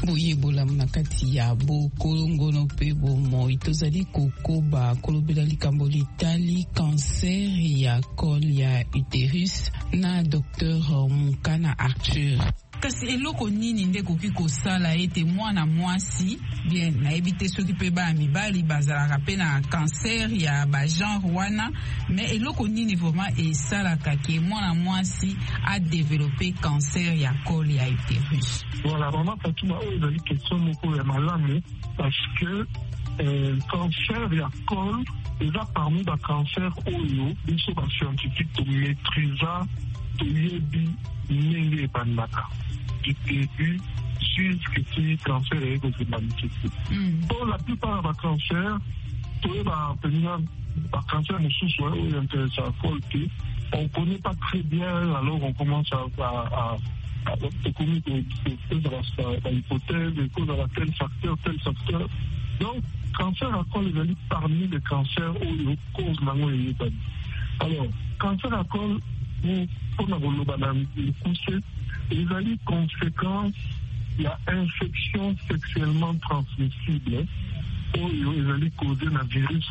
boyebola na kati ya bokolongono pe bomoi tozali kokoba kolobela likambo litali cancer ya col ya uterus na Dr Mukana Arthur. Kasi eloko nini nde koki kosala ete mwana mwasi bien nayebi te soki mpe bana mibali bazalaka mpe na cancer ya bagenre wana, mais eloko nini vraiment esalaka ke mwana mwasi adevelope cancer ya col ya uterus? Voilà, vraiment Fatuma, oyo ezali question moko ya malamu parce que cancer ya col eza parmi bacancer oyo biso bascientifique tomaîtrisa toyebi ndenge ebandaka du début jusqu'à ce que cancer est aux manifesté. Pour la plupart des cancers, tous les cancers sont intéressants. On ne connaît pas très bien, alors on commence à connaître l'hypothèse, les causes à tel facteur. Donc, cancer à col est parmi les cancers où il cause la mort. Alors, cancer à col, pour le pousser, il y a des conséquences, il y a infection sexuellement transmissible, où il y a causé un virus,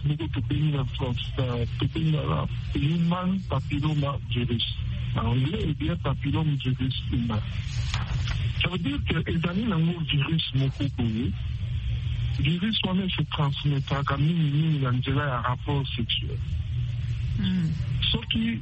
human papilloma virus. En anglais, il y a papilloma virus humain. Ça veut dire que les amis n'ont pas virus Le virus se transmet comme une rapport sexuel. Ce qui,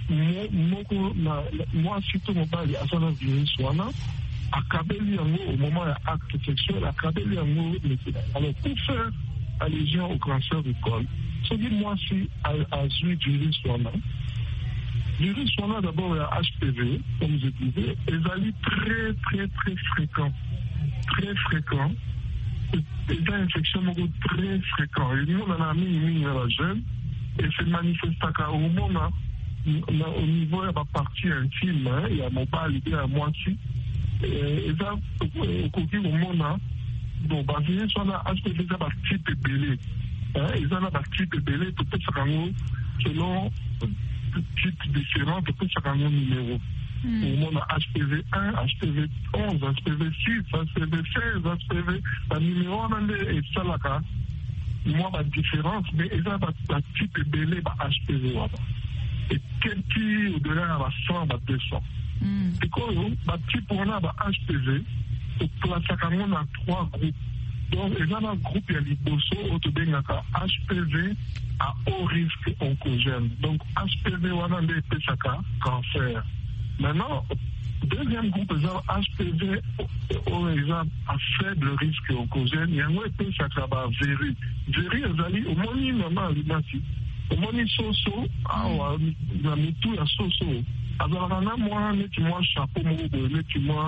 moi, surtout, mon père, il y a un virus, accabeli au moment de l'acte sexuel, accabeli alors, pour faire allusion au cancer du col, ce qui, moi, si, à virus, virus, d'abord, il y a HPV, comme je disais, et ils très, très, très fréquents. Très fréquents. Et une infection très fréquente. Et nous, on a mis la jeune. Et se manifeste au moment au niveau de la partie intime, il y a mon bas l'idée à moitié. Et ça, au moment, bon, basé sur la HPV, ça va type belé. Et ça va type belé, peut-être selon type différent, peut-être chaque numéro. Au moment HPV 1, HPV 11, HPV 6, HPV 16, HPV, le numéro est ça là. Moi, la différence, mais il y a un type de belé HPV. Et quel qui au-delà de 100, 200. Et quand le type on a HPV, on place à 3 groupes. Donc, il y a un groupe, il y a les HPV à haut risque oncogène. Donc, HPV, on a des cancer. Maintenant, deuxième groupe, ils ont HPV à faible risque oncogène. Il y a un peu de chakra véri. Véri, ils ont au moins au moins soso, il y a tout à soso. Alors, on a moi, moi, chapeau, moi,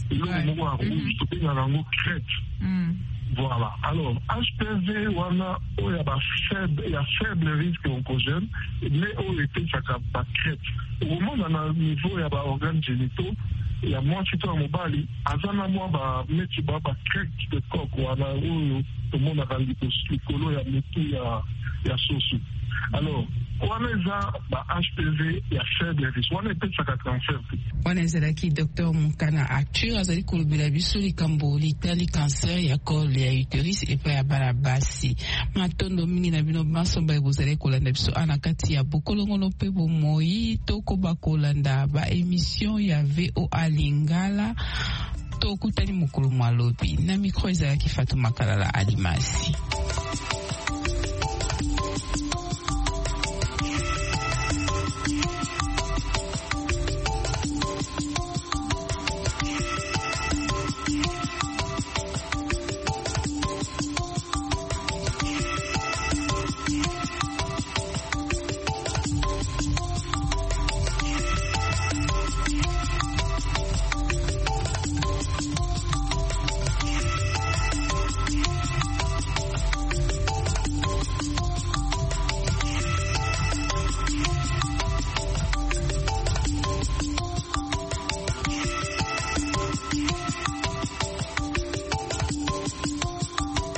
crête. Voilà. Alors, HPV, on a faible risque oncogène, mais on était chakra crête. Au moment où on a un niveau, il y a des organes génitaux, il y a moins de temps à Mobali, avant moi, il y a crête de coq, ou on a tout le monde a rendu il y a soso. Alors, on a HPV, il y a faible risque. On a peut-être ça cancer. On a zalaki Dr Mukana Arthur, azali kolobela biso likambo litali cancer ya col ya uterus et pa ya balabasi. Matondo mingi na bino basomba ebozali kolanda biso ana kati ya bokolongono pe bomoi toko bakolanda ba émission ya VOA Lingala. Tokutani mukulu mwalobi na micro ezalaki Fatuma Kalala Alimasi.